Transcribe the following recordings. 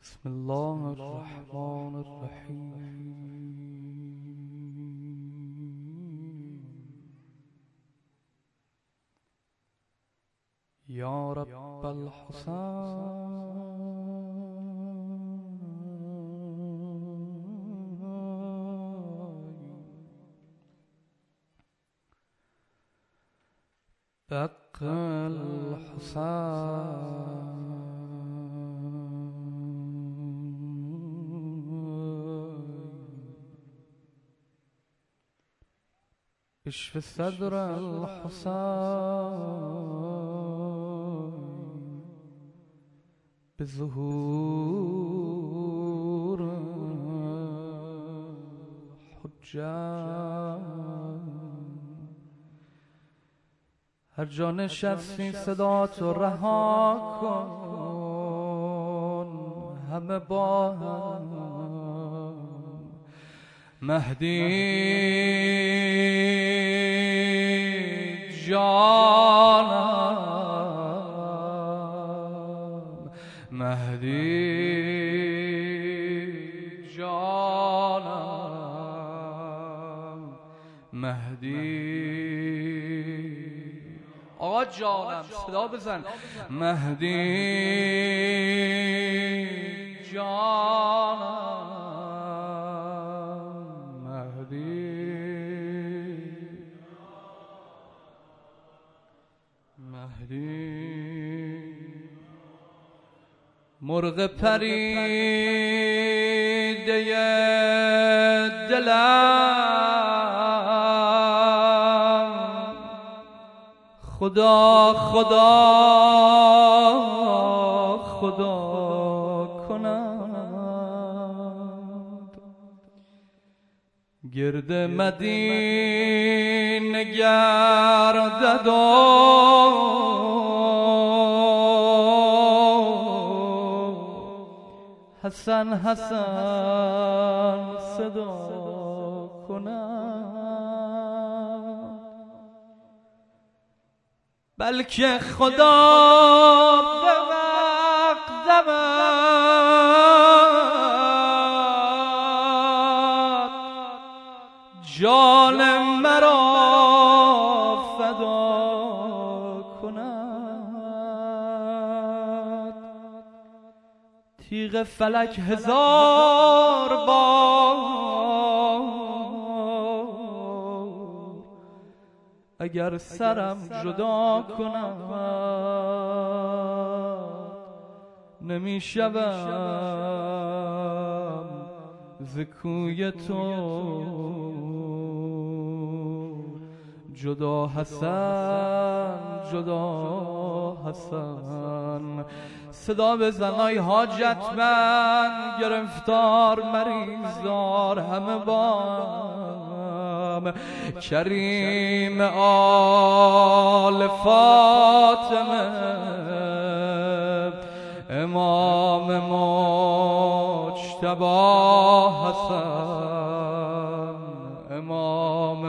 بسم الله الرحمن الرحیم. یا رب الحسین بق الحسین اشف صدر الحسين بظهور حجة. هر جا نشستی صدا تو رها کن، همه با هم مهدی جانم، مهدی جانم، مهدی آقا جانم صدا بزن، مهدی جانم، مرغ پریده دلم خدا خدا خدا کند، گرد مدینه گردد حسن حسن صدا کنم، بلکه خدا به مقدمت جان مرا فدا کند. تیغ فلک هزار بار اگر سرم جدا کند نمی شوم ز کوی تو جدا حسن، جدا حسن. صدا بزن ای حاجتمند، گرفتار مریضدار همه با هم، کریم آل فاطمه امام مجتبی حسن، امام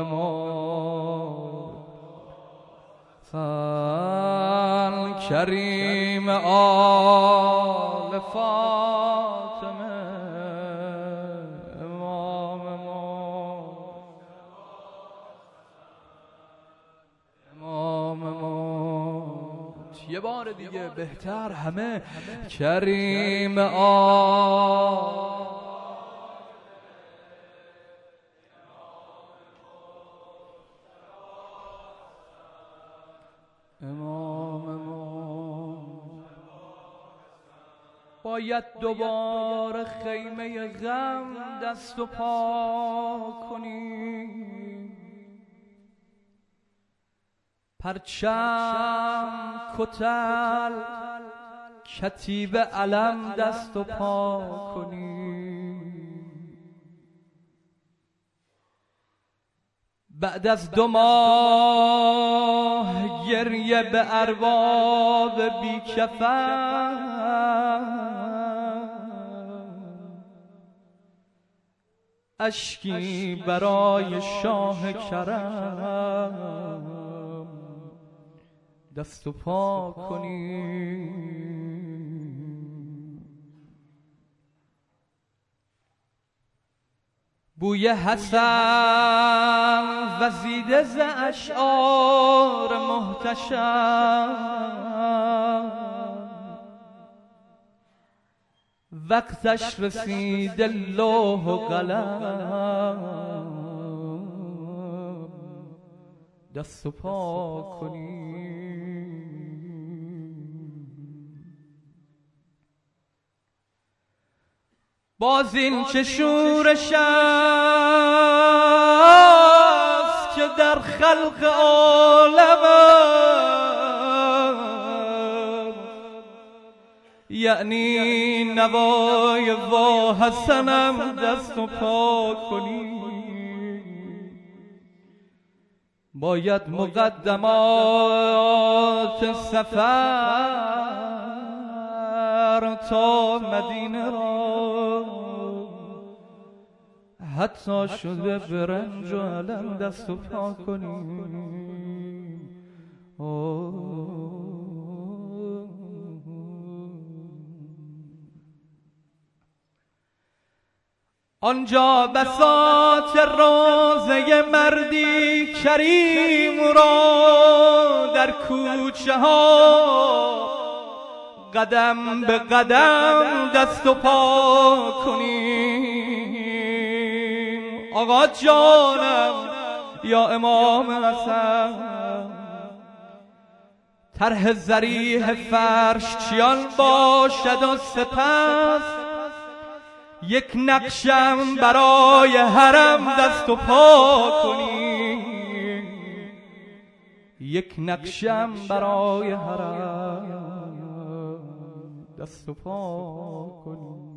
حسن، کریم آل فاطمه امام یه بار دیگه بهتر همه، کریم آل باید دوباره خیمه غم دست و پا کنیم، پرچم کتل کتیب علم دست و پا کنیم. بعد از 2 ماه گریه به ارباب بی‌کفن، اشکی برای شاه کرم دست و پا کنیم. بوی حسن وزیده ز اشعار محتشم، وقتش رسید لوح و قلم دست و پا کنی. باز این چه شورش است که در خلق عالم، یعنی نوای وا حسنم دست و پا کنی. باید مقدمات سفر تا مدینه را، حتی شده برنج و علم دست و پا کنی. آنجا بساط روضه مردی کریم را در کوچه ها قدم به قدم دست و پا کنیم. آقا جانم یا امام حسن، طرح ضریح فرش چیان باشد و سپس یک نقشم برای حرم دست و پا کنی. یک نقشم برای حرم دست و پا کنی.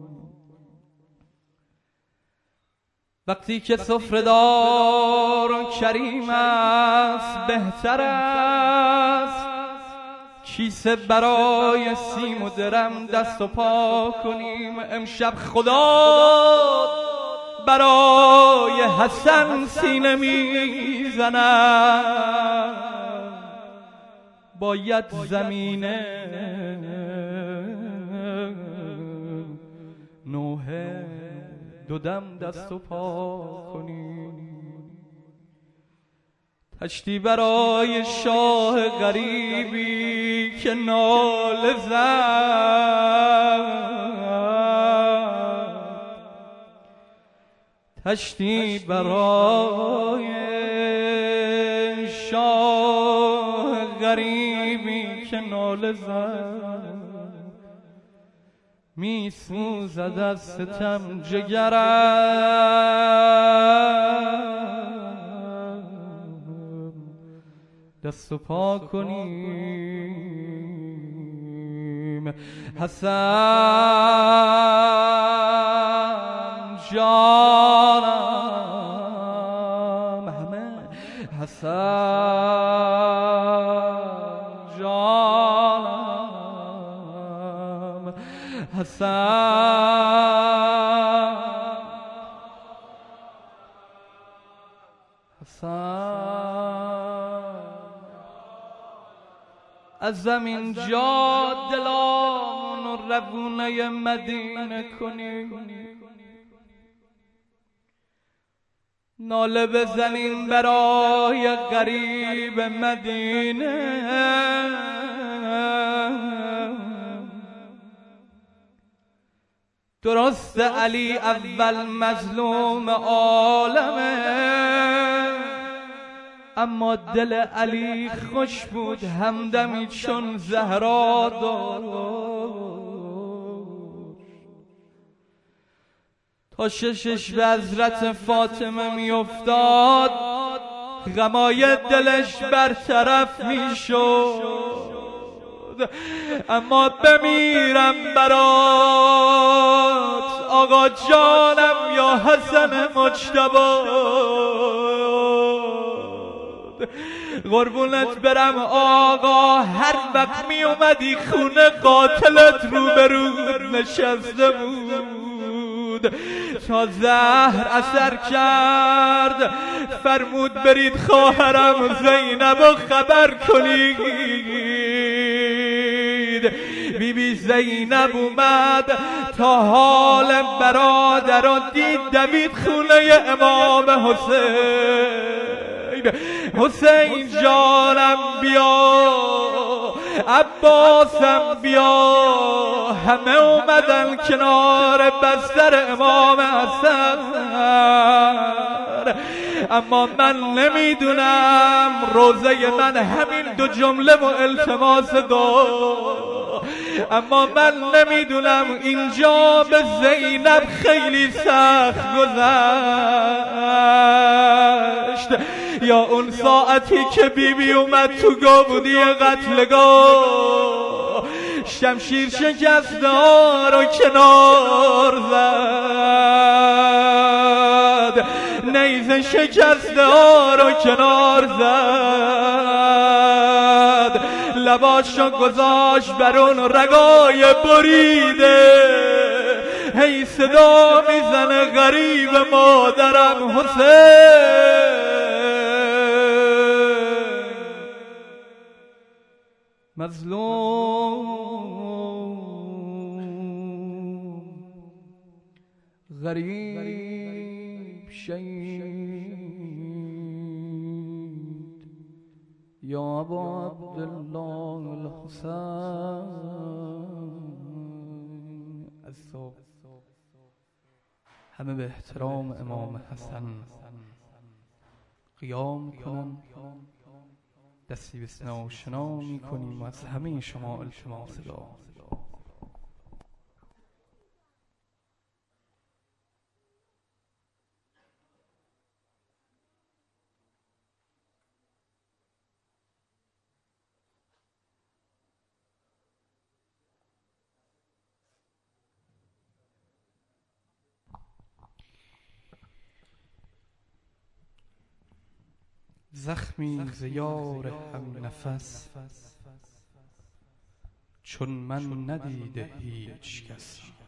وقتی که سفره‌دار کریم است بهتر است کیسه برای سیم و درم دست و پا کنیم. امشب خدا برای حسن سینه میزند، باید زمینه نوحه دو دم دست و پا کنیم. تشتی برای شاه غریبی که ناله زد، تشتی برای شاه غریبی که ناله زد، می سوزد از ستم جگرم دست و پا کنیم. حسن جانم همه، حسن جانم، حسن از زمین جا دلامون و روونه مدینه کنیم. ناله بزنیم برای غریب مدینه، درست علی اول مظلوم عالمه، اما دل علی خوش بود همدمی چون زهرا داشت. تا ششش به حضرت فاطمه می افتاد غمای دلش برطرف می شد. اما بمیرم برات آقا جانم یا حسن مجتبی، قربونت برم آقا. هر وقت می اومدی خونه قاتلت روبرو نشسته بود، تا زهر اثر کرد فرمود برید خواهرم زینب رو خبر کنید. بی بی زینب اومد تا حال برادر مادر را دید دوید خونه امام حسین. حسین جانم بیا، عباسم بیا، همه اومدن کنار بستر امام حسن، اما من نمیدونم روزه من همین دو جمله و التماس دعا، اما من نمیدونم اینجا به زینب خیلی سخت گذشت یا اون ساعتی که بیبی اومد تو گاودی قتلگاه شمشیر شکسته ها رو کنار زد، نیزه شکسته ها رو کنار زد، لباشو گذاشت بر اون رگای بریده، هی صدا میزنه غریب مادرم حسین. مظلوم غریب شهید یا ابا عبدالله الحسین. از صبح همه به احترام امام حسن قیام کنن، دستی به سنا و شنا میکنیم و از همه شما التماس دعا. زخمی ز یار هم نفس چون من ندیده هیچ کس،